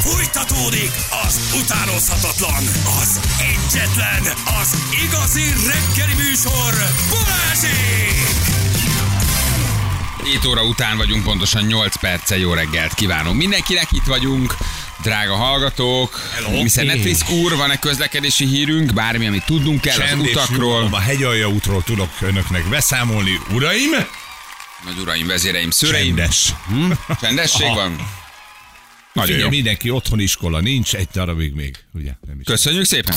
Fújtatódik az utánozhatatlan, az egyetlen, az igazi reggeli műsor, Balázsék! 7 óra után vagyunk, pontosan 8 perccel. Jó reggelt kívánunk mindenkinek, itt vagyunk, drága hallgatók. Mr. Netflix úr, van-e közlekedési hírünk, bármi, amit tudnunk kell az utakról? A Hegyalja útról tudok önöknek beszámolni, uraim. Nagy uraim, vezéreim, szüreim. Csendes. Csendesség van? Nagyon jó. Mindenki otthon, iskola nincs, egy darabig még. Ugye, nem is. Köszönjük szépen.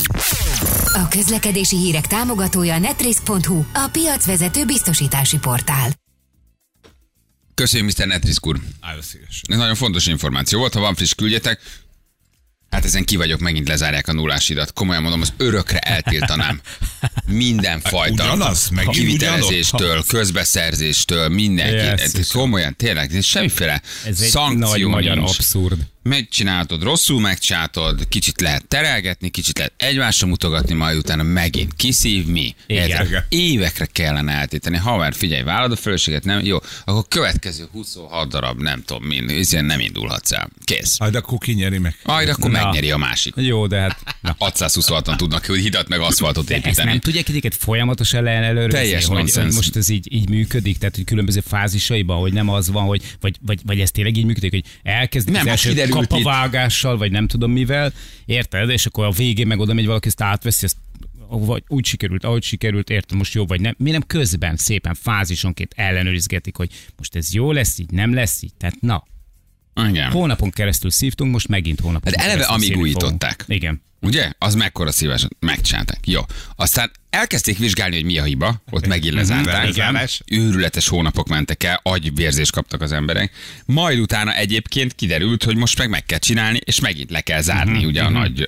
A közlekedési hírek támogatója Netrisk.hu, a piacvezető biztosítási portál. Köszönjük, Mr. Netrisk úr. Állj szívesen. Ez nagyon fontos információ volt, ha van friss, küldjetek. Hát ezen ki vagyok, megint lezárják a nullásidat. Komolyan mondom, az örökre eltiltanám mindenfajta kivitelezéstől, közbeszerzéstől, mindenki. Komolyan, tényleg, ez semmiféle szankció magyar nincs. abszurd. Megcsináltad, rosszul megcsináltad, kicsit lehet terelgetni, kicsit lehet egymásra mutogatni, majd utána megint kiszívni. Évekre kellene eltéteni. Ha már figyelj, vállad a felelősséget, nem? Jó, akkor következő 26 darab, nem tudom mind, ezért nem indulhatsz el. Kész. Majd akkor kinyeri meg. Majd akkor megnyeri a másik. Jó, de hát... 626-an tudnak hidat meg aszfaltot Ezt építeni. nem tudják ezeket folyamatosan előrezni, Teljes hogy nonsens. most ez így működik, tehát hogy különböző fázisaiban, hogy nem az van, hogy vagy ez tényleg így működik, hogy elkezdik Nem, az első kiderült kapavágással, vagy nem tudom mivel, érted? És akkor a végén meg oda megy valaki, ezt átveszi, ezt vagy úgy sikerült, ahogy sikerült, értem, most jó vagy nem. Mi nem közben szépen fázisonként ellenőrizgetik, hogy most ez jó lesz így, nem lesz így, tehát na. Igen. Hónapon keresztül szívtunk, most megint hónapon Hát eleve keresztül amíg szívni újították. fogunk. Igen. Ugye? Az mekkora szívás, megcsinálták. Jó. Aztán elkezdték vizsgálni, hogy mi a hiba, ott megint lezárták. Igen. Őrületes hónapok mentek el, agyvérzést kaptak az emberek. Majd utána egyébként kiderült, hogy most meg kell csinálni, és megint le kell zárni ugye a nagy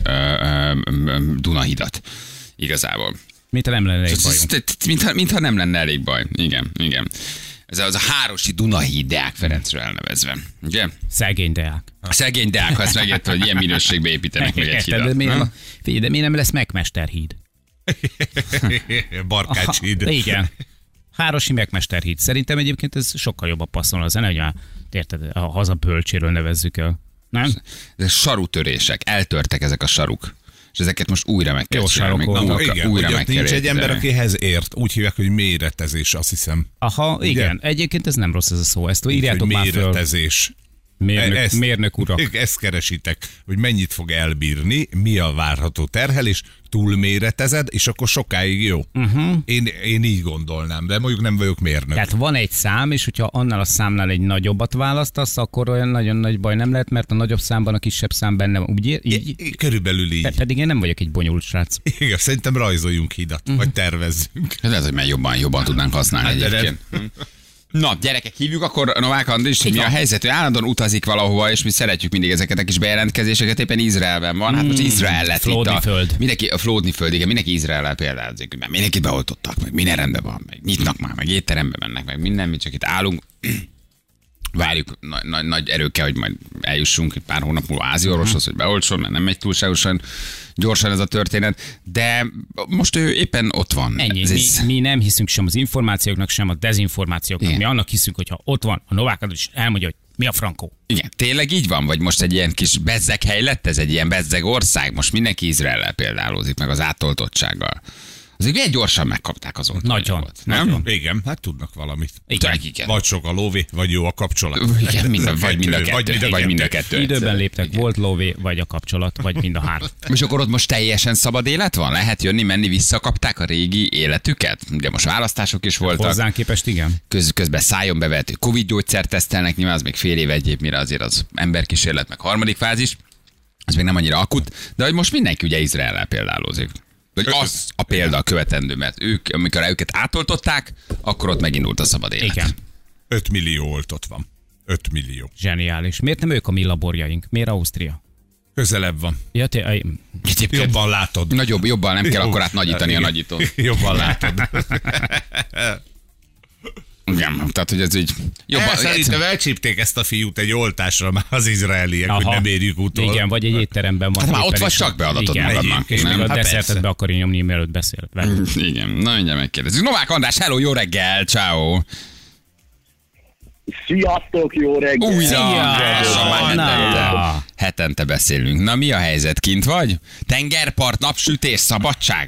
Dunahidat. Igazából. Mintha nem lenne elég bajunk. Mintha nem lenne elég baj. Igen, igen. Ez az a Hárosi Dunahíd Deák Ferencről elnevezve. Ugye? Szegény Deák. A szegény Deák, ha ezt megérte, hogy ilyen minőségbe építenek meg egy hidat. De miért nem lesz Megmesterhíd? Barkácshíd. Igen. Hárosi Megmesterhíd. Szerintem egyébként ez sokkal jobban passzol a zene, hogy érted, a haza bölcséről nevezzük el. Nem? Ezek sarutörések, eltörtek ezek a saruk. És ezeket most újra meg kell Jó csinálni. sarok vannak. Igen, Újra meg kell nincs egy ember, építeni. akihez ért. Úgy hívják, hogy méretezés, azt hiszem. Aha, igen. Egyébként ez nem rossz ez a szó. Ezt írjátok Hogy már föl. méretezés. Mérnök urak. Ezt keresitek, hogy mennyit fog elbírni, mi a várható terhelés, túlméretezed, és akkor sokáig jó. Én így gondolnám, de mondjuk nem vagyok mérnök. Tehát van egy szám, és hogyha annál a számnál egy nagyobbat választasz, akkor olyan nagyon nagy baj nem lehet, mert a nagyobb számban a kisebb szám benne van. Úgy, így? Körülbelül így. Pedig én nem vagyok egy bonyolult srác. Igen, szerintem rajzoljunk hidat, vagy tervezzünk. Ez hogy jobban tudnánk használni Hát, egyébként. Na, gyerekek, hívjuk akkor Novák Andrist, hogy mi a helyzet, hogy állandóan utazik valahova, és mi szeretjük mindig ezeket a kis bejelentkezéseket, éppen Izraelben van. Hát most Izrael lett Flódni itt föld. Mindenki, a Flódni föld, igen, mindenki Izraellel példázik, mert mindenkit beoltottak, meg minden rendben van, meg nyitnak már, meg étterembe mennek, meg minden, mi csak itt állunk. Várjuk nagy erőkkel, hogy majd eljussunk egy pár hónap múlva áziorvoshoz, hogy beoltson, mert nem megy túlságosan gyorsan ez a történet, de most ő éppen ott van. Ennyi. Mi nem hiszünk sem az információknak, sem a dezinformációknak. Igen. Mi annak hiszünk, hogyha ott van a Novák Andris, elmondja, hogy mi a frankó. Igen, tényleg így van? Vagy most egy ilyen kis bezzeg hely lett ez, egy ilyen bezzeg ország? Most mindenki Izraellel példálózik, meg az átoltottsággal. Azért milyen gyorsan megkapták az oltányogot. Nagyon. Nem? Igen, hát tudnak valamit. Igen. Vagy sok a lóvé, vagy jó a kapcsolat. Igen, vagy mind a kettő. Vagy mind a kettő. Időben léptek, volt lóvé, vagy a kapcsolat, vagy mind a három. És akkor ott most teljesen szabad élet van? Lehet jönni, menni, visszakapták a régi életüket? Ugye most választások is voltak. Hozzánk képest igen. Közben szájon bevető Covid gyógyszert tesztelnek, nyilván az még fél év egyéb, mire azért az emberkísérlet, meg harmadik fázis. Az még nem annyira akut, de hogy most mindenki ugye Izraellel példálózik. Hogy az a példa a követendő, mert ők, amikor őket átoltották, akkor ott megindult a szabad élet. Igen. 5 millió oltott van. 5 millió. Zseniális. Miért nem ők a mi laborjaink? Miért Ausztria? Közelebb van. Ja, Jobban látod. Jobban nem kell akkorát nagyítani a nagyítót. Jobban látod. Igen, tehát hogy ez így jobban. Szerintem elcsípték ezt a fiút egy oltásra már az izraeliek, hogy nem érjük utol. Igen, vagy egy étteremben van. Hát már ott éppen vagy, is. csak beadatod Igen, magadnak. és még Nem? a Hát desszertet persze. be akarja nyomni, mielőtt beszél. Igen, na mindjárt megkérdezzük. Novák András, hello, jó reggel, ciao. Sziasztok, jó reggelt! Hetente beszélünk. Na, mi a helyzet? Kint vagy? Tengerpart, napsütés, szabadság?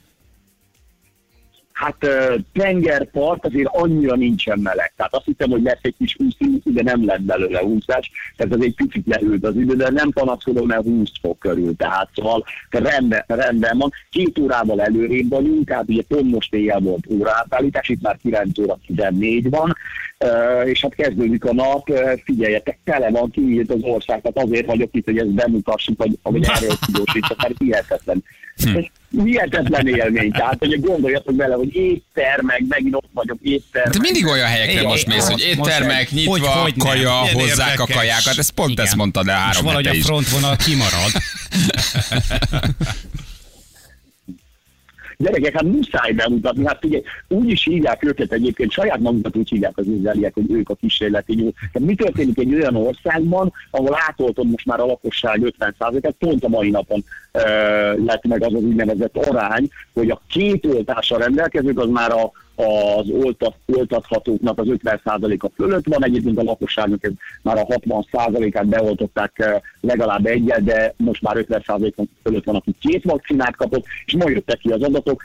Hát tengerpart azért annyira nincsen meleg. Tehát azt hiszem, hogy lesz egy kis 20, de nem lett belőle 20-as. Tehát az egy picit lehűlt az idő, de nem panaszkodom, mert 20 fok körül. Tehát szóval rendben van. 2 órával előrébb vagyunk, tehát ugye pont most éjjel volt óraátállítás, itt már 9 óra 14 van. És hát kezdődik a nap, figyeljetek, tele van, kinyílt az ország, tehát azért vagyok itt, hogy ezt bemutassuk, vagy erről tudósítok, mert hihetetlen. Hihetetlen élmény, tehát hogy gondoljatok bele, hogy éttermek, megint ott vagyok, éttermek. Te mindig olyan helyekre most mész, hogy éttermek, nyitva, kaja, hozzák a kajákat, ezt pont ezt mondtad el 3 hete is. Valahogy a frontvonal kimarad. Gyerekek, hát muszáj bemutatni, hát ugye úgy is hívják őket egyébként, saját magukat úgy hívják az izraeliek, hogy ők a kísérleti nyúl. Tehát mi történik egy olyan országban, ahol átoltod most már a lakosság 50%-et, pont a mai napon lett meg az úgynevezett arány, hogy a 2 oltással rendelkezők az már az oltathatóknak az 50%-a fölött van, egyébként a lakosságnak ez már a 60%-át beoltották legalább egyet, de most már 50% fölött van, aki 2 vakcinát kapott, és ma jöttek ki az adatok,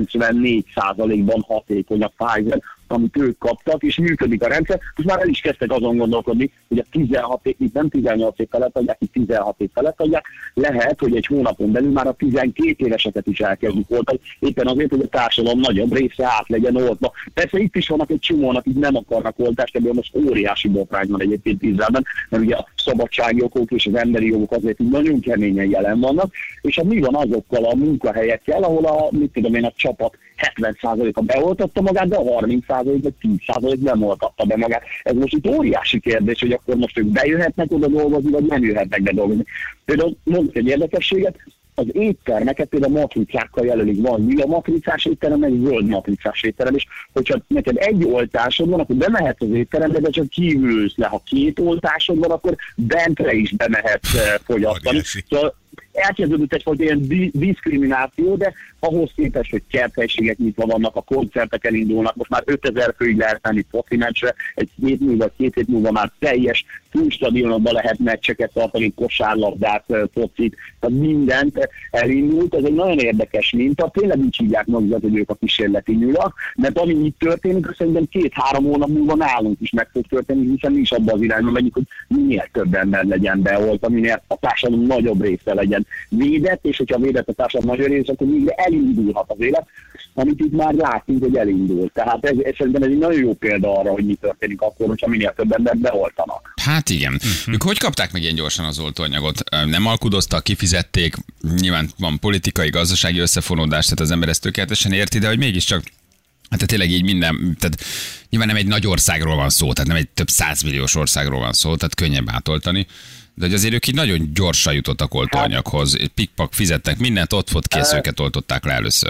94%-ban hatékony a Pfizer, amit ők kaptak, és működik a rendszer. Most már el is kezdtek azon gondolkodni, hogy a 16 év, itt nem 18 év felett adják, itt 16 év felett adják, lehet, hogy egy hónapon belül már a 12 éveseket is elkezdik oltani, éppen azért, hogy a társadalom nagyobb része át legyen oltva. Persze itt is vannak egy csomónak, akik nem akarnak oltást, ebből most óriási botrány van egyébként Izraelben, mert ugye a szabadságjogok és az emberi jogok azért nagyon keményen jelen vannak, és hát mi van azokkal a munkahelyekkel, ahol a csapat 70%-a beoltatta magát, de a 30% vagy 10% nem oltatta be magát. Ez most itt óriási kérdés, hogy akkor most ők bejöhetnek oda dolgozni, vagy nem jöhetnek be dolgozni. Például mondjuk egy érdekességet, az éttermeket például matricákkal jelölik, van lila matricás étterem, meg zöld matricás étterem, és hogyha neked egy oltásod van, akkor bemehetsz az étterembe, de csak kívül ülsz le. Ha 2 oltásod van, akkor bentre is bemehetsz fogyasztani. Szóval elkezdődött egyfajta ilyen diszkrimináció, de ahhoz képest, hogy kerthelyiségek nyitva vannak, a koncertek elindulnak, most már 5000 főig lehet menni foci meccsre, egy 2 hét múlva már teljes túlstadionokban lehet meccseket tartani, kosárlabdát, focit, tehát mindent elindult. Ez egy nagyon érdekes minta, tényleg így hívják magukat, hogy ők a kísérleti nyulak, mert ami itt történik, szerintem 2-3 hónap múlva nálunk is meg fog történni, hiszen mi is abban az irányban megyünk, hogy minél több ember legyen beoltva, minél a társadalom nagyobb része legyen védett, és hogyha védett a társadalom nagy része, akkor végre elindulhat az élet, amit itt már látunk, hogy elindul. Tehát ez szerintem egy nagyon jó példa arra, hogy mi történik akkor, hogyha minél több embert beoltanak. Hát igen. Ők hogy kapták meg ilyen gyorsan az oltóanyagot? Nem alkudoztak, kifizették, nyilván van politikai, gazdasági összefonódás, tehát az ember ezt tökéletesen érti, de hogy mégiscsak hát tényleg így minden, tehát nyilván nem egy nagy országról van szó, tehát nem egy több 100 milliós országról van szó, tehát könnyebb átoltani. De hogy azért ők így nagyon gyorsan jutottak oltóanyaghoz, pikpak fizettek mindent, ott volt kész, őket oltották le először.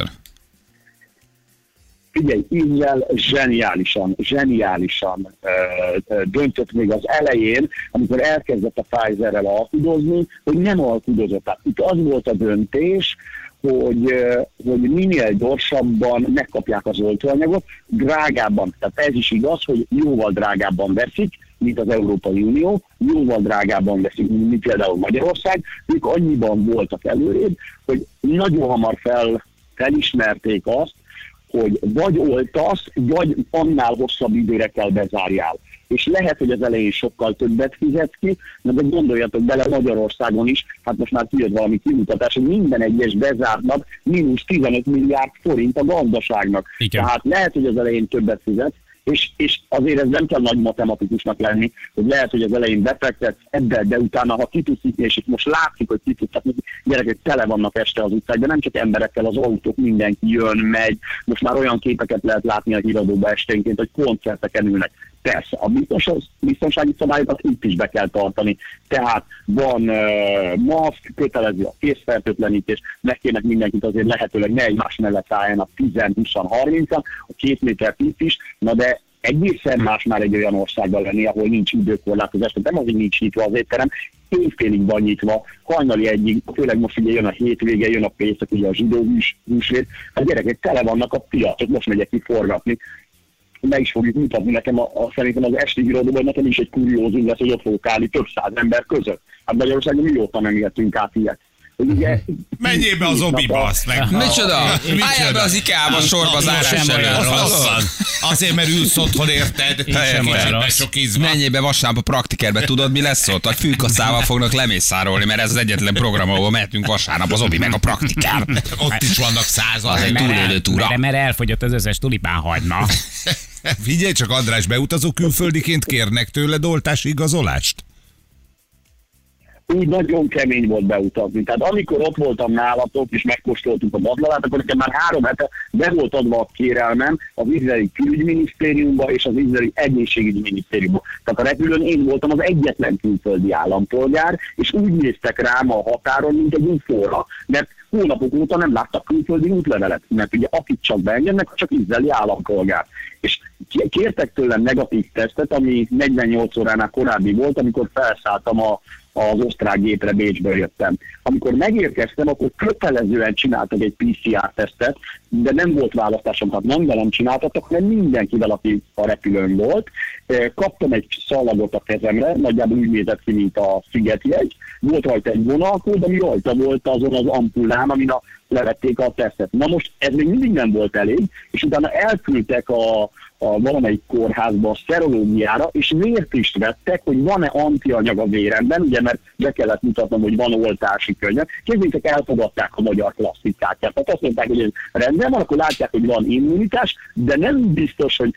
Figyelj, Izrael zseniálisan döntött még az elején, amikor elkezdett a Pfizerrel alkudozni, hogy nem alkudozott. Tehát itt az volt a döntés, hogy minél gyorsabban megkapják az oltóanyagot, drágábban, tehát ez is igaz, hogy jóval drágábban veszik, mint az Európai Unió, jóval drágábban veszik, mint például Magyarország, ők annyiban voltak előrébb, hogy nagyon hamar felismerték azt, hogy vagy oltasz, vagy annál hosszabb időre kell bezárjál. És lehet, hogy az elején sokkal többet fizetsz ki, de gondoljatok bele Magyarországon is, hát most már kijött valami kimutatás, hogy minden egyes bezárt nap mínusz 15 milliárd forint a gazdaságnak. Igen. Tehát lehet, hogy az elején többet fizetsz, és azért ez nem kell nagy matematikusnak lenni, hogy lehet, hogy az elején befektetsz ebben, de utána, ha ki tudsz nyitni, és itt most látszik, hogy ki tudsz nyitni, gyerekek tele vannak este az utcák, de nem csak emberekkel, az autók, mindenki jön, megy, most már olyan képeket lehet látni a híradóban esténként, hogy koncerteken ülnek. Persze, a biztonsági szabályokat itt is be kell tartani. Tehát van maszk, kötelező a készfertőtlenítés, megkérnek mindenkit azért lehetőleg ne egymás mellett álljanak 10-20-30-an, a 2 méter itt is, na de egészen más már egy olyan országban lenni, ahol nincs időkorlátozás, tehát nem azért nincs nyitva az étterem, éjfélig van nyitva, hajnali egyig, főleg most ugye jön a hétvége, jön a pénzek, ugye a zsidó húsvét, a gyerekek tele vannak a piacok, most megyek ki forgatni, meg is fogjuk mutatni nekem szerintem az esti híradóban, nekem is egy kuriózum lesz, hogy ott fogok állni több száz ember között. Hát Magyarországon mióta nem éltünk át ilyet. Ugye, menjél be az obiba, azt meg. Micsoda? Álljál be az IKEA-ba sorba zárás előtt. Azért, mert ülsz otthon, érted? Sok ízva. Menjél be vasárnap a praktikerbe, tudod mi lesz ott? A fűkaszával fognak lemészárolni, mert ez az egyetlen program, ahol mehetünk vasárnap az obi meg a praktikár. Ott is vannak százal. Az egy túlélő túra. Mert elfogyott az összes tulipánhagyma. Figyelj csak, András, beutazó külföldiként kérnek tőled oltási igazolást? úgy nagyon kemény volt beutazni. Tehát amikor ott voltam nálatok, és megkóstoltuk a baklavát, akkor nekem már 3 hete be volt adva a kérelmem az izraeli külügyminisztériumba és az izraeli egészségügyi minisztériumba. Tehát a repülőn én voltam az egyetlen külföldi állampolgár, és úgy néztek rám a határon, mint egy UFO-ra, mert hónapok óta nem láttak külföldi útlevelet, mert ugye akit csak beengednek, csak izraeli állampolgár. És kértek tőlem negatív tesztet, ami 48 óránál korábbi volt, amikor felszálltam az osztrák gépre, Bécsből jöttem. Amikor megérkeztem, akkor kötelezően csináltak egy PCR-tesztet, de nem volt választásom, hát nem velem csináltattak, hanem mindenkivel, aki a repülőn volt. Kaptam egy szallagot a kezemre, nagyjából úgy nézett ki, mint a szigetjegy. Volt rajta egy vonalkód, ami rajta volt azon az ampullán, amin levették a tesztet. Na most ez még mindig nem volt elég, és utána elküldtek a valamelyik kórházba a szerológiára, és vért is vettek, hogy van-e antianyag a véremben, ugye, mert be kellett mutatnom, hogy van oltási könyv. Képzeljétek, elfogadták a magyar klasszikát. Tehát azt mondták, hogy ez rendben van, akkor látják, hogy van immunitás, de nem biztos, hogy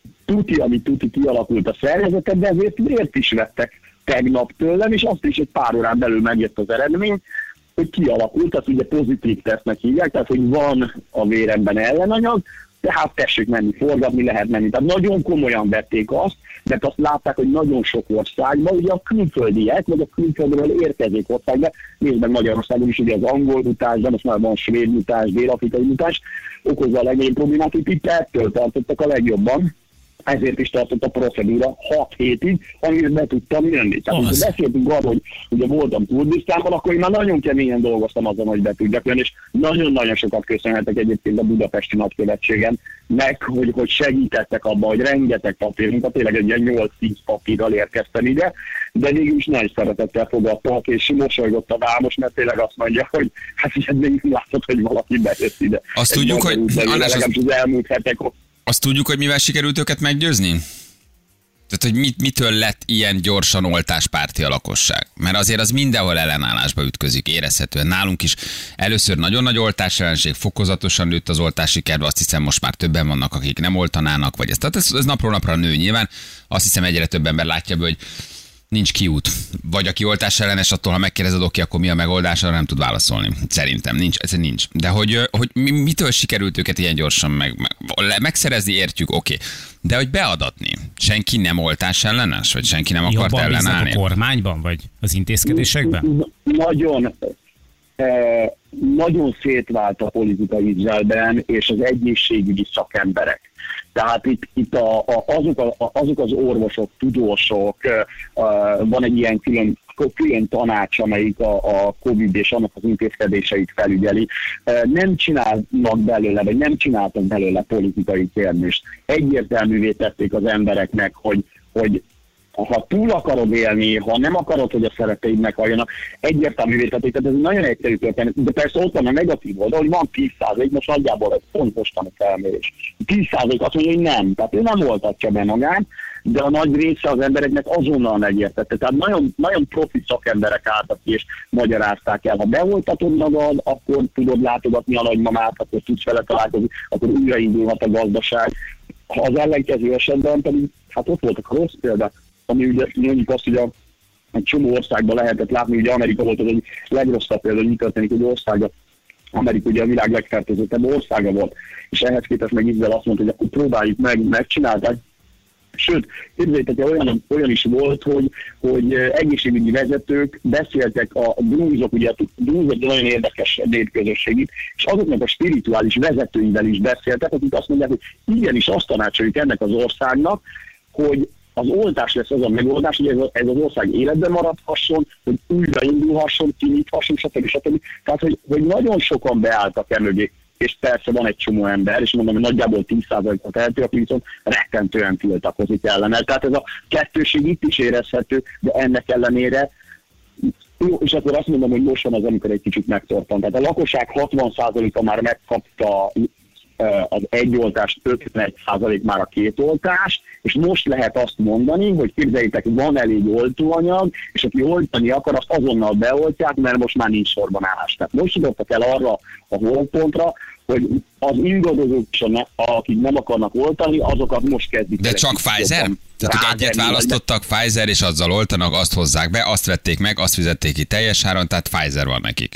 ami kialakult a szervezetet, de ezért vért is vettek tegnap tőlem, és azt is egy pár órán belül megjött az eredmény, hogy kialakult, tehát ugye pozitív tesztnek hívják, tehát hogy van a véremben ellenanyag, tehát tessék menni, forgatni, lehet menni. Tehát nagyon komolyan vették azt, mert azt látták, hogy nagyon sok országban, ugye a külföldiek, vagy a külföldről érkezik országban, nézd meg Magyarországon is, ugye az angol mutás, de most már van svéd mutás, dél-afrikai mutás, okozza a legnagyobb problémát, hogy itt ettől tartottak a legjobban. Ezért is tartott a procedúra 6 hétig, amire be tudtam jönni. Tehát beszéltünk arról, hogy ugye voltam Kurdisztánban, akkor én már nagyon keményen dolgoztam azon, hogy be tudjak jönni, és nagyon-nagyon sokat köszönhetek egyébként a budapesti nagykövetségen, meg hogy segítettek abban, hogy rengeteg papírunkat, tényleg egy ilyen 8-10 papírral érkeztem ide, de végül is nagy szeretettel fogadtak, és mosolygott a vámos, mert tényleg azt mondja, hogy hát ez még látszott, hogy valaki bejött ide. Azt tudjuk, hogy az elmúlt hetek. Azt tudjuk, hogy mivel sikerült őket meggyőzni? Tehát, hogy mitől lett ilyen gyorsan oltáspárti a lakosság? Mert azért az mindenhol ellenállásba ütközik, érezhetően. Nálunk is először nagyon nagy oltásellenség, fokozatosan nőtt az oltási kedve, azt hiszem most már többen vannak, akik nem oltanának, vagy tehát ez napról napra nő nyilván. Azt hiszem egyre több ember látja be, hogy nincs kiút. Vagy aki oltás ellenes, attól, ha megkérdezed, oké, akkor mi a megoldás, arra nem tud válaszolni. Szerintem ez nincs. De hogy mitől sikerült őket ilyen gyorsan megszerezni, értjük, oké. De hogy beadatni, senki nem oltás ellenes, vagy senki nem akart ellenállni? Jobban a kormányban, vagy az intézkedésekben? Nagyon szétvált a politika Izraelben, és az egészségügyi szakemberek. Tehát itt azok az orvosok, tudósok, van egy ilyen külön tanács, amelyik a Covid és annak az intézkedéseit felügyeli. Nem csinálnak belőle, vagy nem csináltak belőle politikai kérdést. Egyértelművé tették az embereknek, hogy ha túl akarod élni, ha nem akarod, hogy a szereteid meghalljanak, egyértelművé tették, tehát ez nagyon egyszerű történet. De persze ott van a negatív oldal, hogy van 10%, most nagyjából egy pontosan a felmérés. 10% azt mondja, hogy nem, tehát ő nem oltatja be magát, de a nagy része az embereknek azonnal megértette. Tehát nagyon, nagyon profi szakemberek álltak ki, és magyarázták el. Ha beoltatod magad, akkor tudod látogatni a nagymamát, akkor tudsz vele találkozni, akkor újraindulhat a gazdaság. Ha az ellenkező esetben pedig, hát ott voltak a rossz példák, ami ugye mondjuk azt, hogy egy csomó országban lehetett látni, ugye Amerika volt az egy legrosszabb példa, hogy mi történik, hogy országa, Amerika ugye a világ legfertőzöttebb országa volt, és ehhez képest meg Izrael azt mondta, hogy akkor próbáljuk megcsinálták. Sőt, képzeljétek, olyan is volt, hogy egészségügyi vezetők beszéltek a drúzok, ugye a drúzok nagyon érdekes népközösség, és azoknak a spirituális vezetőivel is beszéltek, akik azt mondják, hogy igenis azt tanácsoljuk ennek az országnak, hogy az oltás lesz az a megoldás, hogy ez az ország életben maradhasson, hogy újraindulhasson, kinyithasson, stb. Tehát, hogy nagyon sokan beálltak emögé. és persze van egy csomó ember, és mondom, hogy nagyjából 10%-ot tehető, aki viszont rettentően tiltakozik ellene. Tehát ez a kettőség itt is érezhető, de ennek ellenére jó, és akkor azt mondom, hogy most van az, amikor egy kicsit megtorpan. Tehát a lakosság 60%-a már megkapta az egy oltást, 51% már a két oltást, és most lehet azt mondani, hogy képzeljétek, van elég oltóanyag, és aki oltani akar, azt azonnal beoltják, mert most már nincs sorban állás. Tehát most jutottak el arra a holtpontra, hogy az ingadozók, akik nem akarnak oltani, azokat most kezdik. De csak Pfizer? Tehát egyet választottak, Pfizer, és azzal oltanak, azt hozzák be, azt vették meg, azt fizették ki teljes áron, tehát Pfizer van nekik.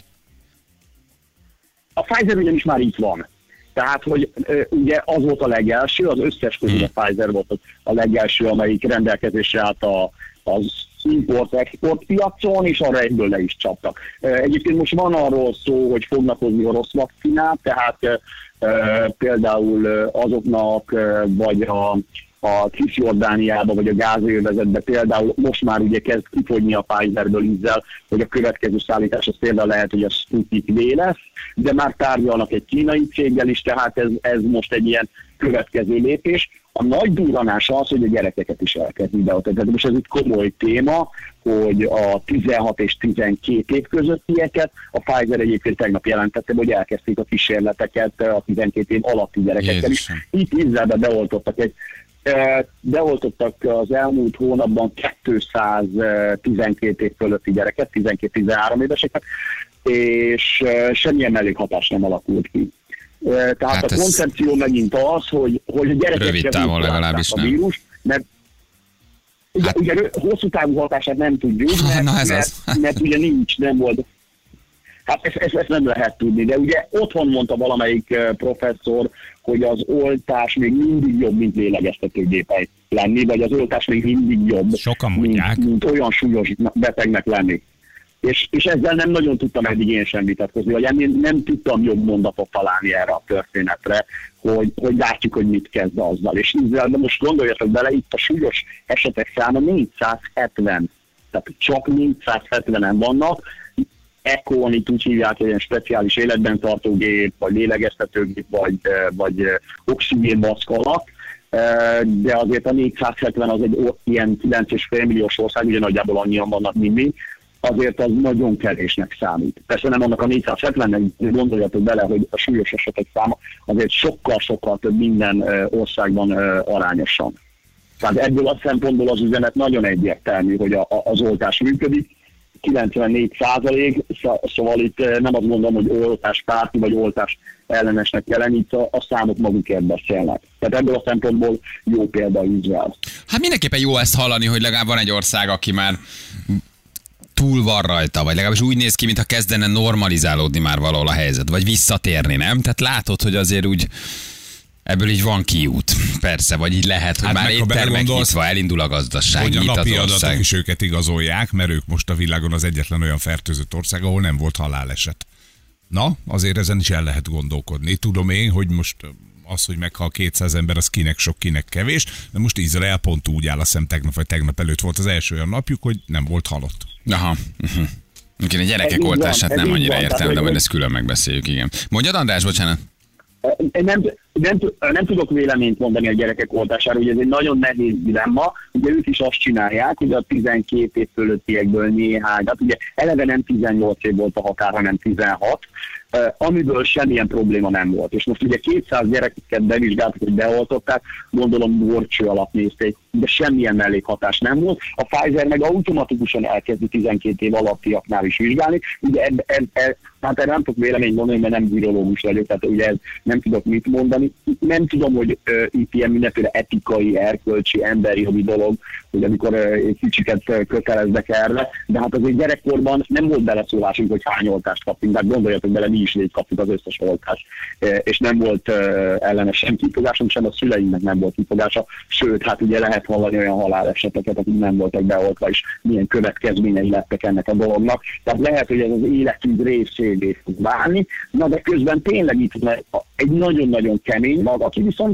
A Pfizer ugyanis már itt van. Tehát, hogy ugye az volt a legelső, az összes közül a Pfizer volt a legelső, amelyik rendelkezésre állt az import-export piacon, és arra egyből le is csaptak. Egyébként most van arról szó, hogy fognak hozni orosz vakcinát, tehát például azoknak, vagy a Cisjordániába, vagy a Gázai-övezetbe például most már ugye kezd kifogyni a Pfizerből ízzel, hogy a következő szállítás az például lehet, hogy a Sputnik V lesz, de már tárgyalnak egy kínai céggel is, tehát ez most egy ilyen következő lépés. A nagy durranás az, hogy a gyerekeket is elkezd ideoltani. Tehát most ez egy komoly téma, hogy a 16 és 12 év közöttieket, a Pfizer egyébként tegnap jelentette, hogy elkezdték a kísérleteket a 12 év alatti gyerekekkel is. Itt Izraelben beoltottak az elmúlt hónapban 212 év fölötti gyereket, 12-13 éveseket, és semmilyen mellékhatás nem alakult ki. Tehát hát a koncepció megint az, hogy a gyerekek rövid távon legalábbis a vírus, mert ugye hosszú távú hatását nem tudjuk, mert ugye nem volt. Hát ezt nem lehet tudni, de ugye otthon mondta valamelyik professzor, hogy az oltás még mindig jobb, mint lélegeztetőgépet lenni, vagy az oltás még mindig jobb, mint olyan súlyos betegnek lenni. És ezzel nem nagyon tudtam eddig én sem vitatkozni, vagy én nem tudtam jobb mondatot találni erre a történetre, hogy látjuk, hogy mit kezd azzal. És Izraelben most gondoljatok bele, itt a súlyos esetek száma 470, tehát csak 470-en vannak, ECO, amit úgy hívják, egy ilyen speciális életben tartó gép, vagy lélegeztetőgép, vagy oxigénmaszk alatt, de azért a 470 az egy ilyen 9,5 milliós ország, ugye nagyjából annyian vannak mindig, azért az nagyon kevésnek számít. Persze nem annak a 470-nek, gondoljatok bele, hogy a súlyos esetek száma azért sokkal-sokkal több minden országban arányosan. Tehát ebből a szempontból az üzenet nagyon egyértelmű, hogy az oltás működik, 94%, szóval itt nem azt mondom, hogy oltáspárti vagy oltás ellenesnek kell lenni, itt a számok magukért beszélnek. Tehát ebből a szempontból jó példa Izrael. Hát mindenképpen jó ezt hallani, hogy legalább van egy ország, aki már túl van rajta, vagy legalábbis úgy néz ki, mintha kezdene normalizálódni már valahol a helyzet, vagy visszatérni, nem? Tehát látod, hogy azért úgy ebből így van kiút. Persze, vagy így lehet, hogy már éttermek nyitva, elindul a gazdaság, hogy a nyit napi az adatok is őket igazolják, mert ők most a világon az egyetlen olyan fertőzött ország, ahol nem volt haláleset. Na, azért ezen is el lehet gondolkodni. Tudom én, hogy most az, hogy meghal 200 ember, az kinek sok, kinek kevés, de most Izrael pont úgy áll, azt hiszem tegnap előtt volt az első olyan napjuk, hogy nem volt halott. Aha. A gyerekek oltását nem annyira értem, de majd ezt külön megbeszéljük, igen. Mondjad, András, bocsánat. Nem tudok véleményt mondani a gyerekek oltására, ugye ez egy nagyon nehéz dilemma, ugye ők is azt csinálják, hogy a 12 év fölöttiekből néhány, hát ugye eleve nem 18 év volt a határ, hanem 16, amiből semmilyen probléma nem volt. És most ugye 200 gyereket bevizsgáltak, hogy beoltották, gondolom gorcső alatt nézték, de semmilyen mellékhatás nem volt. A Pfizer meg automatikusan elkezdi 12 év alattiaknál is vizsgálni, ugye hát erre nem tudok véleményt mondani, mert nem virológus vagyok, tehát ugye nem tudok mit mondani. Nem tudom, hogy itt ilyen mindenféle etikai, erkölcsi, emberi jogi dolog, hogy amikor egy kicsiket köteleznek erre, de hát azért gyerekkorban nem volt beleszólásunk, hogy hány oltást kaptunk, de gondoljatok bele, mi is így kaptuk az összes oltást, és nem volt ellenes sem kifogásunk, sem a szüleinknek nem volt kifogása, sőt, hát ugye lehet hallani olyan haláleseteket, akik nem voltak beoltva, és milyen következményei lettek ennek a dolognak. Tehát lehet, hogy ez az életünk részévé fog válni, na de közben tényleg itt egy nagyon-nagyon kemény mag, aki viszont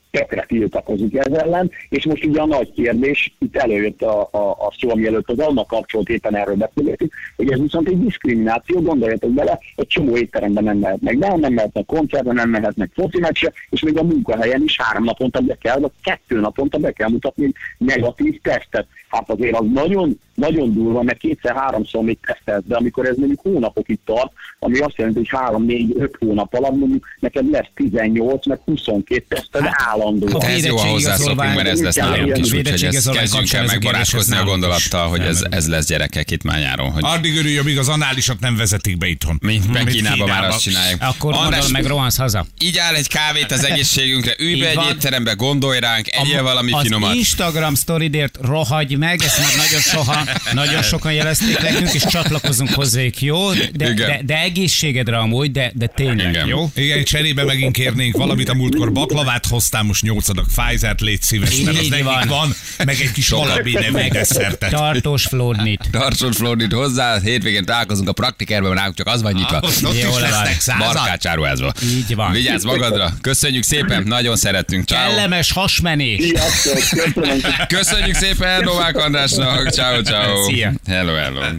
tökre tiltakozik ez ellen, és most ugye a nagy kérdés, itt előjött a szó, ami előtt az annak kapcsolat, éppen erről beszélgetünk, hogy ez viszont egy diszkrimináció, gondoljatok bele, egy csomó étteremben nem mehetnek be, nem mehetnek koncertben, nem mehetnek foci meccsre, és még a munkahelyen is 3 naponta be kell, vagy 2 naponta be kell mutatni egy negatív tesztet. Hát azért az nagyon, nagyon durva, mert 2-3-szor még tesztelsz, de amikor ez mondjuk hónapokig tart, ami azt jelenti, hogy 3-4-5 hónap alatt mondjuk neked lesz 18, meg 22 teszted állandóan. Ez jó, ha hozzászokunk, mert ez lesz nálunk is, úgyhogy ezt kezdjünk el megbarátkozni a gondolattal, hogy ez lesz gyerekek itt már nyáron. Hogy... Addig örülj, amíg az análisat nem vezetik be itthon. Mint Kínában már azt csinálják. Akkor mondod, meg rohansz haza. Így áll egy kávét az egészségünkre, ülj be egy étterembe, gondolj ránk, egyél valami az finomat. Az Instagram sztoridért rohagy meg, ezt már nagyon sokan jelezték nekünk, és csatlakozunk hozzájuk, jó? De egészségedre amúgy, de tényleg, igen. jó? Igen, cserébe megint kérnénk valamit, a múltkor baklavát hoztál, most 8. Pfizer-t, légy szíves, mert az Így nekik van, meg egy kis valami, nem megdeszertet. Tartós flódnit. Tartson Flódit hozzá, hétvégén találkozunk a praktikerben, nálunk csak az van nyitva. Ott is Jól van. lesznek 100. Barkácsáruházba. Így van. Vigyázz magadra. Köszönjük szépen, nagyon szeretünk. Ciao. Kellemes hasmenés. Sziasztok, köszönöm. Köszönjük szépen Novák Andrásnak. Ciao, ciao. Szia. Hello.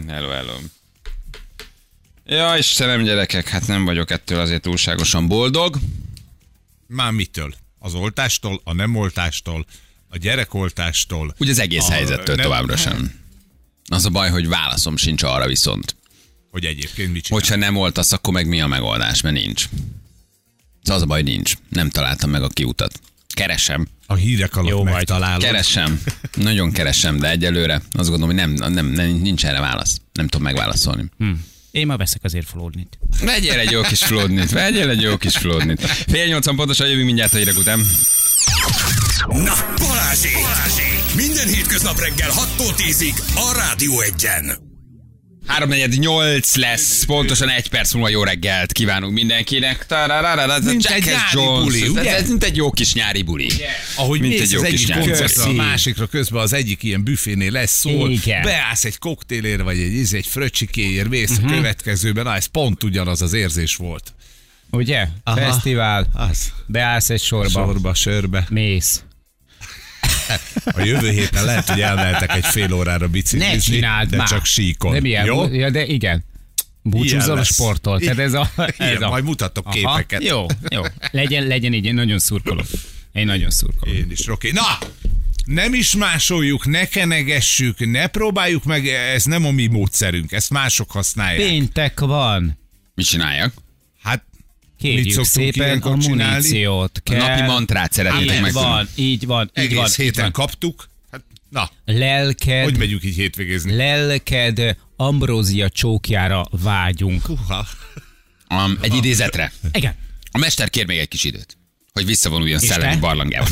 Ja, Istenem, gyerekek, hát nem vagyok ettől azért túlságosan boldog. Már mitől? Az oltástól, a nem oltástól, a gyerekoltástól. Úgy az egész helyzettől nem- továbbra sem. Az a baj, hogy válaszom sincs arra viszont. Hogy egyébként mit csinál? Hogyha nem oltasz, akkor meg mi a megoldás, mert nincs. Az a baj, nincs. Nem találtam meg a kiutat. Keresem. A hírek alatt Jó, majd. megtalálod. Keresem. Nagyon keresem, de egyelőre azt gondolom, hogy nincs erre válasz. Nem tudom megválaszolni. Én ma veszek azért flódnit. Vegyél egy jó kis flódnit. 7:30 pontosan jövünk mindjárt a hírek után. Na, Balázsék! Minden hétköznap reggel 6-tól 10-ig a Rádió 1-en. 3:48 lesz, pontosan 1 perc múlva jó reggelt kívánunk mindenkinek. Mint egy nyári buli, ugye? Ez mint egy jó kis nyári buli. Ahogy Mint mész egy jó az kis egyik nyári koncertre, a buli. másikra, közben az egyik ilyen büfénél lesz szól, Igen. beállsz egy koktélért, vagy egy fröcsikéért, mész a következőben, ez pont ugyanaz az érzés volt. Ugye? Fesztivál. Az. Beállsz egy sorba. Sörbe. Mész. A jövő héten lehet, hogy elmehetek egy fél órára Ne biciklizni, csináld de már. csak síkon. Nem ilyen, Jó? ja, de igen. Búcsúzol Ilyen a lesz. sporttól. Tehát ez a... Igen, majd mutatok képeket. Jó. Legyen így, én nagyon szurkolok. Én is, Roki. Na! Nem is másoljuk, ne kenegessük, ne próbáljuk meg, ez nem a mi módszerünk, ezt mások használják. Péntek van. Mit csináljak? Hát, mit Kérjük szoktunk szépen ilyenkor a csinálni? muníciót. A napi mantrát szeretnétek Így megtudni. van, így van. Egész héten kaptuk. Hát, na, Lelked, hogy megyünk így hétvégézni? lelked ambrózia csókjára vágyunk. Uha. Egy idézetre. Igen. A mester kér még egy kis időt, hogy visszavonuljon És szellemi te? barlangjában.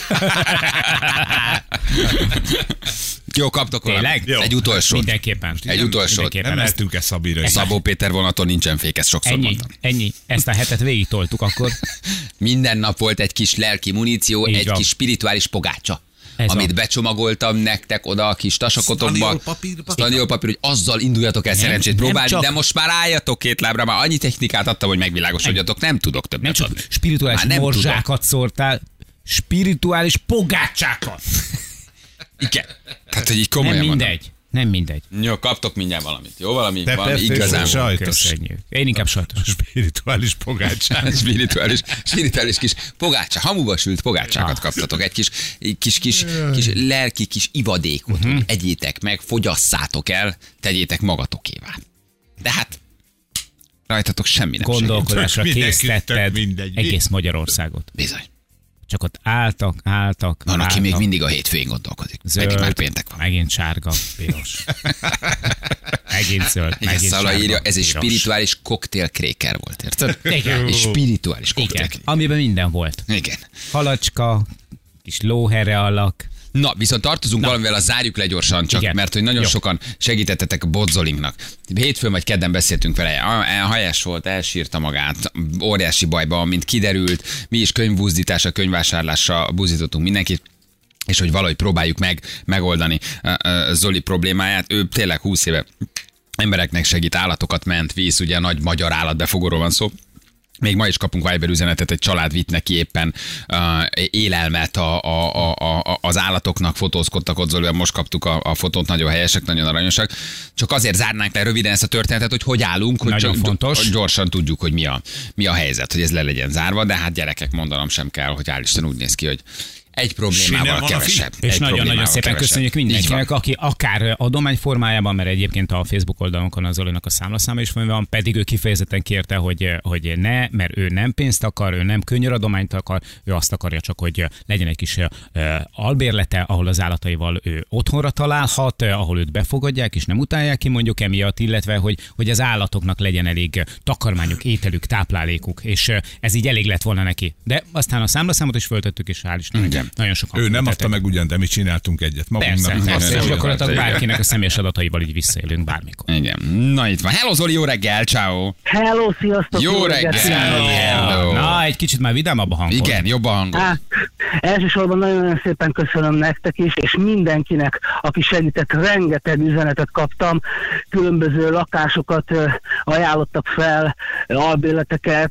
Jó, kaptok valamit. Tényleg? Jó. Egy utolsót. Mindenképpen. Egy utolsót. Mindenképpen. Nem Ezt- mehetünk-e Szabira? Szabó Péter vonaton nincsen fék, ezt sokszor mondtam. Ennyi. Ezt a hetet végig toltuk akkor. Minden nap volt egy kis lelki muníció, Így egy van. kis spirituális pogácsa. Ez amit van. becsomagoltam nektek oda a kis tasakotokba. Sztaniolpapírba. Sztaniolpapír, hogy azzal induljatok el szerencsét nem próbálni, csak- de most már álljatok 2 lábra, már annyi technikát adtam, hogy megvilágosodjatok, nem tudok többet Nem csak adni. spirituális Már nem morzsákat szórtál, spirituális pogácsákat. Igen. Tehát, hogy így komolyan Nem mondom. mindegy. Nem mindegy. Jó, kaptok mindjárt valamit. Jó, valami Peppertől igazán. sajtos. Köszönjük. Én inkább sajtos. Spirituális pogácsát. spirituális kis pogácsa, hamuba sült pogácsákat kaptatok. Egy kis lelki kis ivadékot, hogy egyétek meg, fogyaszátok el, tegyétek magatokévá. De hát rajtatok semmi nem segít. Gondolkodásra Tök mindenki, késztetted tök mindegy. egész Magyarországot. Bizony. Csak ott álltak. Van, aki még álltak. mindig a hétfőn gondolkodik. Pedig már péntek van. Megint sárga, piros. Megint zöld, Igen, megint Szala sárga, írja, ez egy piros. spirituális koktélkréker volt, érted? Igen. Egy spirituális Igen, koktélkréker. amiben minden volt. Igen. Halacska, kis lóhere alak. Na, viszont tartozunk valamivel, a zárjuk le gyorsan csak, Igen. mert hogy nagyon Jó. sokan segítettetek a Bodzolinknak. Hétfőn vagy kedden beszéltünk vele, hajás volt, elsírta magát, óriási bajba, mint kiderült, mi is könyvbuzdításra, könyvvásárlásra buzdítottunk mindenkit, és hogy valahogy próbáljuk megoldani Zoli problémáját. Ő tényleg 20 éve embereknek segít, állatokat ment, víz, ugye nagy magyar állatbefogóról van szó. Még ma is kapunk Viber üzenetet, egy család vitt neki éppen élelmet az állatoknak, fotózkodtak ott, Zolival, most kaptuk a fotót, nagyon helyesek, nagyon aranyosak. Csak azért zárnánk le röviden ezt a történetet, hogy állunk, hogy nagyon csak fontos. Gyorsan tudjuk, hogy mi a helyzet, hogy ez le legyen zárva, de hát gyerekek, mondanom sem kell, hogy hál' Isten úgy néz ki, hogy egy problémával kevesebb. És nagyon-nagyon szépen kevesebb. köszönjük mindenkinek, aki akár adomány formájában, mert egyébként a Facebook oldalunkon az Zolinak a számlaszáma is van, pedig ő kifejezetten kérte, hogy ne, mert ő nem pénzt akar, ő nem könyöradományt akar, ő azt akarja csak, hogy legyen egy kis albérlete, ahol az állataival ő otthonra találhat, ahol őt befogadják és nem utálják ki mondjuk emiatt, illetve hogy az állatoknak legyen elég takarmányuk, ételük, táplálékuk, és ez így elég lett volna neki. De aztán a számlaszámot is föltettük, és hál' Istennek. Nagyon sokan Ő nem adta meg ugyan, de mi csináltunk egyet. Persze, és gyakorlatilag bárkinek a személyes adataival így visszaélünk bármikor. Igen. Na itt van. Hello Zoli, jó reggel, ciao. Hello, sziasztok! Jó reggel. Hello. Na, egy kicsit már vidámabb a hangod. Igen, jobb a hangod. Elsősorban nagyon szépen köszönöm nektek is, és mindenkinek, aki segített, rengeteg üzenetet kaptam, különböző lakásokat ajánlottak fel, albérleteket,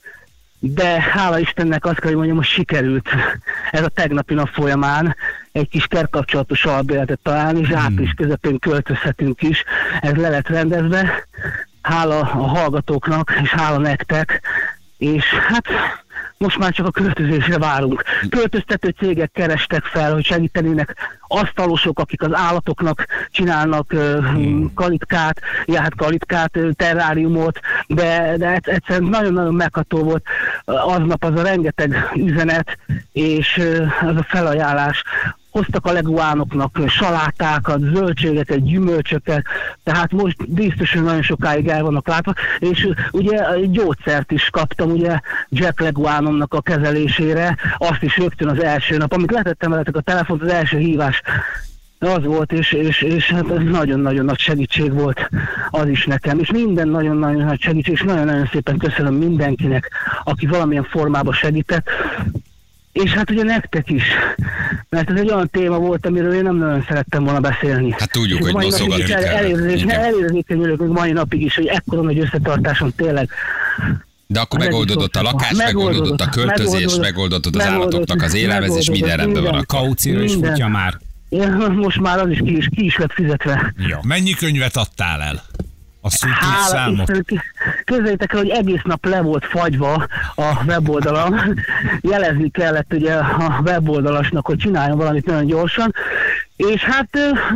de hála Istennek azt kell, hogy mondjam, hogy sikerült ez a tegnapi nap folyamán egy kis kertkapcsolatos albérletet találni, és április közepén költözhetünk is. Ez le lett rendezve. Hála a hallgatóknak, és hála nektek, és hát most már csak a költözésre várunk. Költöztető cégek kerestek fel, hogy segítenének asztalosok, akik az állatoknak csinálnak kalitkát, terráriumot, de egyszerűen nagyon-nagyon megható volt aznap az a rengeteg üzenet, és az a felajánlás. Hoztak a leguánoknak salátákat, zöldségeket, gyümölcsöket, tehát most biztosan nagyon sokáig el vannak látva, és ugye gyógyszert is kaptam, ugye Jack Leguánomnak a kezelésére, azt is rögtön az első nap, amit letettem veletek a telefont, az első hívás az volt, és hát ez nagyon-nagyon nagy segítség volt az is nekem, és minden nagyon-nagyon nagy segítség, és nagyon-nagyon szépen köszönöm mindenkinek, aki valamilyen formában segített. És hát ugye nektek is, mert ez egy olyan téma volt, amiről én nem nagyon szerettem volna beszélni. Hát tudjuk, hogy noszogatjuk el. Elérzékenyülök még mai napig is, hogy ekkora nagy összetartáson tényleg. De akkor megoldódott a lakás, megoldódott a költözés, megoldódott az állatoknak az élelmezés, minden rendben van. A kaucióra is futja már. Most már az is ki is lett fizetve. Ja. Mennyi könyvet adtál el? Azt úgy tudsz számot? Képzeljétek el, hogy egész nap le volt fagyva a weboldalam. Jelezni kellett ugye a weboldalasnak, hogy csináljon valamit nagyon gyorsan. És hát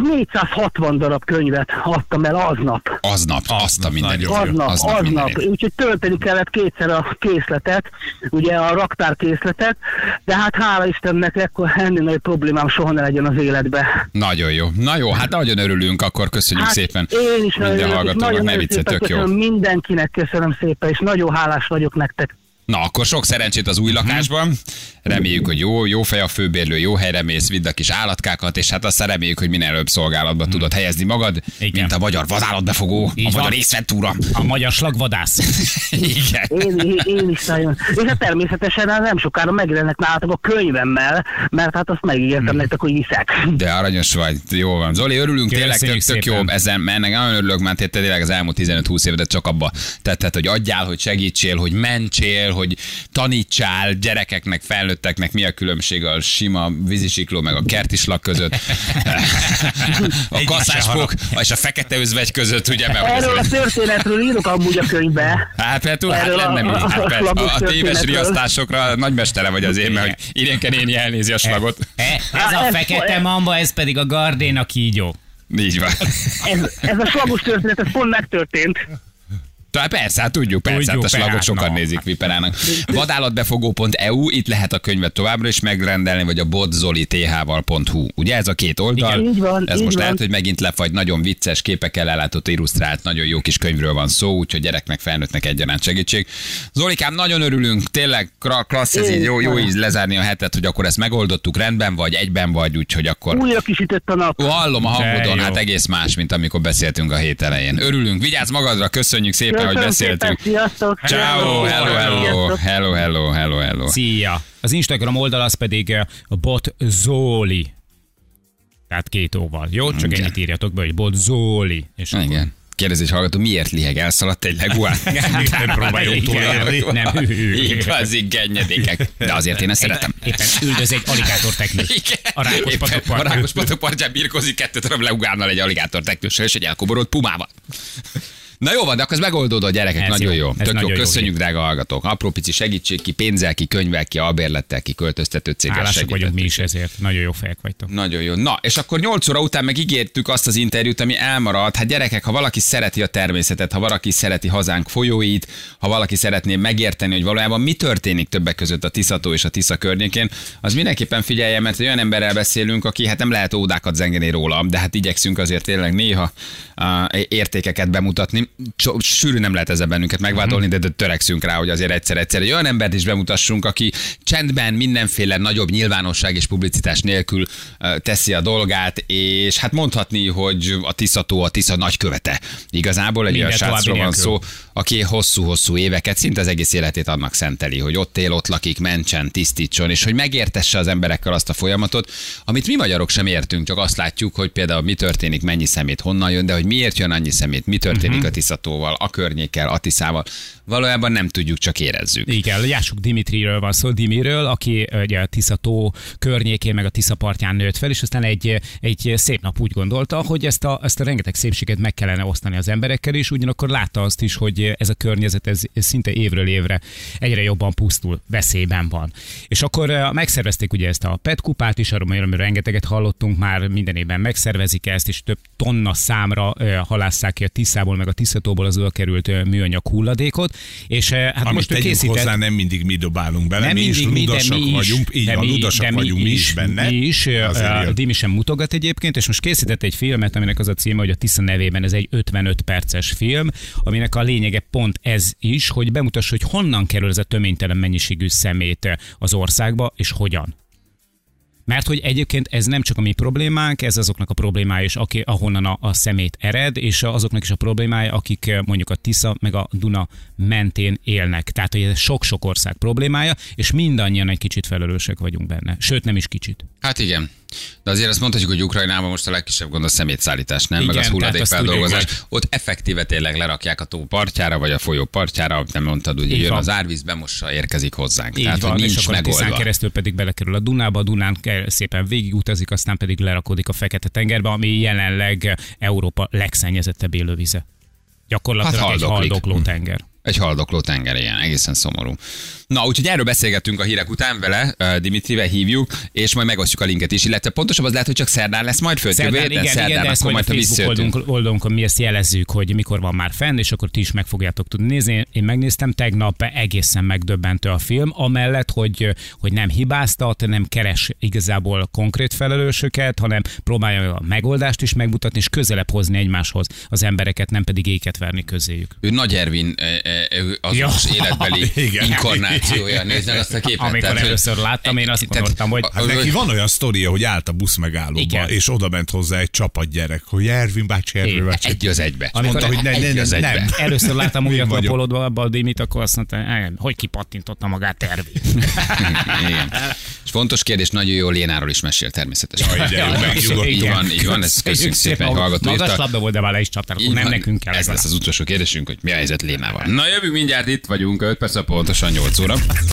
460 darab könyvet adtam el aznap. Aznap, azt a mindenit. Aznap. Úgyhogy tölteni kellett kétszer a készletet, ugye a raktárkészletet, de hát hála Istennek ennél nagy problémám soha ne legyen az életbe. Nagyon jó. Na jó, hát nagyon örülünk, akkor köszönjük szépen. Én is minden hallgatónak, ne vicce, tök jó. Mindenkinek köszönöm szépen, és nagyon hálás vagyok nektek. Na, akkor sok szerencsét az új lakásban. Reméljük, hogy jó fej a főbérlő, jó helyre mész, vidd a kis állatkákat, és hát aztán reméljük, hogy minél előbb szolgálatba tudod helyezni magad, igen, mint a magyar vadállatbefogó, a magyar észventúra. A magyar slagvadász. Igen. Én is nagyon. És hát természetesen nem sokára megjelennek nálatok a könyvemmel, mert hát azt megígértem nektek, hogy viszek. De aranyos vagy, jó van. Zoli, örülünk, tényleg tök jó. Ezzel ennek nagyon örülök, mert te tényleg az elmúlt 15-20 évedet csak abba tetted, hogy adjál, hogy segítsél, hogy mentsél, hogy tanítsál gyerekeknek, felnőtteknek, mi a különbség a sima vízisikló meg a kertislag között, a kaszáspok és a fekete özvegy között, ugye? Erről a történetről írok amúgy a könyvbe. Hát lenne mi. A téves riasztásokra nagymestere vagy az én, mert hogy Irénke néni elnézi a slagot. Ez a fekete mamba, ez pedig a Gardéna kígyó. Így van. Ez a slagos történet, ez pont megtörtént. Tehát persze, hát tudjuk, hát a slagot sokan nézik Viperának. Vadállatbefogó.eu, itt lehet a könyvet továbbra is megrendelni, vagy a botzolith.hu. Ugye ez a két oldal? Igen, így van, ez így most van. lehet, hogy megint lefagy, nagyon vicces, képekkel ellátott, illusztrált, nagyon jó kis könyvről van szó, úgyhogy gyereknek, felnőttnek egyaránt segítség. Zolikám, nagyon örülünk, tényleg klassz, ez így jó íz lezárni a hetet, hogy akkor ezt megoldottuk, rendben vagy, egyben vagy, úgyhogy akkor... Újra kisütött a nap. Hallom a hangodon, hát egész más, mint amikor beszéltünk a hét elején. Örülünk, vigyázz magadra, köszönjük szépen, hogy beszéltünk. Sziasztok! Ciao, hello. Szia! Az Instagram oldal az pedig botzoli. Tehát két óval. Jó? Csak ennyit írjatok be, hogy botzoli. És igen. Kérdezi egy hallgató, miért liheg? Elszaladt egy leguán? Nem próbálja utolérni. Nem, Igazi gennyedékek. De azért én ezt szeretem. Éppen üldöz egy aligátor teknős. A Rákospatok partján. A Rákospatok partján birkózik 2 darab leguánnal egy aligátor teknőssel és egy elkoborolt pumával. Na jó van, de akkor ez megoldódott, gyerekek, Ez nagyon jó. ez Tök jó, nagyon jó köszönjük, hír. drága hallgatók. Apró pici segítség ki, pénzzel ki, könyvvel ki, albérlettel ki, költöztető céggel Hálásak vagyunk segítettük. mi is ezért. Nagyon jó fejek vagytok. Nagyon jó. Na, és akkor 8 óra után meg ígértük azt az interjút, ami elmaradt. Hát gyerekek, ha valaki szereti a természetet, ha valaki szereti hazánk folyóit, ha valaki szeretné megérteni, hogy valójában mi történik többek között a Tiszató és a Tisza környékén, az mindenképpen figyelje, mert olyan emberrel beszélünk, aki hát nem lehet ódákat zengeni róla, de hát igyekszünk azért tényleg néha értékeket bemutatni. Sűrű nem lehet ezzel bennünket megvádolni, de törekszünk rá, hogy azért egyszer egy olyan embert is bemutassunk, aki csendben mindenféle nagyobb nyilvánosság és publicitás nélkül teszi a dolgát, és hát mondhatni, hogy a Tiszató a Tisza nagykövete. Igazából egy olyan Minden srácról van további szó, aki hosszú-hosszú éveket, szinte az egész életét annak szenteli, hogy ott él, ott lakik, mentsen, tisztítson, és hogy megértesse az emberekkel azt a folyamatot, amit mi magyarok sem értünk, csak azt látjuk, hogy például mi történik, mennyi szemét honnan jön, de hogy miért jön annyi szemét, mi történik a Tiszatóval, a környékkel, a Tiszával. Valójában nem tudjuk, csak érezzük. Igen, Jászuk Dimitriről van szó, Dimiről, aki ugye a Tiszató környékén, meg a Tisza partján nőtt fel, és aztán egy szép nap úgy gondolta, hogy ezt a rengeteg szépséget meg kellene osztani az emberekkel, és ugyanakkor látta azt is, hogy ez a környezet ez szinte évről évre egyre jobban pusztul, veszélyben van. És akkor megszervezték ugye ezt a PET kupát is, arról rengeteget hallottunk már, minden évben megszervezik ezt, és több tonna számra halásszák ki a Tiszából, meg a Tiszatóból az került műanyag hulladékot, és hát Amit most ő tegyünk készített... hozzá, nem mindig mi dobálunk bele, Nem mi is mindig mi, de ludasak mi is. vagyunk, így De van, mi- ludasak de vagyunk mi is benne. Mi is, Azért Dimi sem mutogat egyébként, és most készített egy filmet, aminek az a címe, hogy a Tisza nevében, ez egy 55 perces film, aminek a lényege pont ez is, hogy bemutassa, hogy honnan kerül ez a töménytelen mennyiségű szemét az országba, és hogyan. Mert hogy egyébként ez nem csak a mi problémánk, ez azoknak a problémája is, ahonnan a szemét ered, és azoknak is a problémája, akik mondjuk a Tisza meg a Duna mentén élnek. Tehát, hogy ez sok-sok ország problémája, és mindannyian egy kicsit felelősek vagyunk benne. Sőt, nem is kicsit. Hát igen. De azért azt mondhatjuk, hogy Ukrajnában most a legkisebb gond a szemétszállítás, nem? Igen, Meg az tehát hulladékfeldolgozás. azt tudjuk, Ott effektíve tényleg lerakják a tó partjára, vagy a folyó partjára, nem mondtad, ugye Így jön van. az árvíz, bemossa, érkezik hozzánk. Így Tehát, van, hogy és nincs akkor a Tiszán megoldva. keresztül pedig belekerül a Dunába, a Dunán szépen végigutazik, aztán pedig lerakodik a Fekete-tengerbe, ami jelenleg Európa legszennyezettebb élővize. Gyakorlatilag Hát egy haldoklik. haldokló tenger. Egy haldokló tenger, igen, egészen szomorú. Na, úgyhogy erről beszélgettünk a hírek után vele, Dimitrivel hívjuk, és majd megosztjuk a linket is, illetve pontosabb az lehet, hogy csak szerdán lesz majd föl. Szerdán, igen, de ezt akkor majd a majd Facebook oldalunkon mi ezt jelezzük, hogy mikor van már fenn, és akkor ti is meg fogjátok tudni nézni. Én megnéztem tegnap, egészen megdöbbentő a film, amellett, hogy nem hibáztat, nem keres igazából konkrét felelősöket, hanem próbálja a megoldást is megmutatni, és közelebb hozni egymáshoz az embereket, nem pedig éket verni közéjük. Ő Nagy Ervin az Ja. most életbeli Igen. inkarnációja. Nézd meg azt a képet. Amikor Tehát, hogy- először láttam, én azt gondoltam, hogy Hát neki van olyan sztoria, hogy állt a busz megállóba, Igen. és oda ment hozzá egy csapatgyerek, hogy Ervin bácsi, Ervin bácsi. Egy az egybe. Amikor- Mondta, hogy Egy az egybe. nem. először láttam újra vagyok. napolódva abba a Dimit, akkor azt mondta, hogy kipattintotta magát tervi. Igen. És fontos kérdés, nagyon jó Lénáról is mesél természetesen. Jaj, de jó, megnyugodtunk. Így van, ez köszönjük szépen, hogy hallgató Magas írta. labda volt, de már le is csapták, akkor Így nem van. nekünk kell. Ez legalább. lesz az utolsó kérdésünk, hogy mi a helyzet Lénával. Na jövünk mindjárt, itt vagyunk, 5 perc pontosan 8 óra.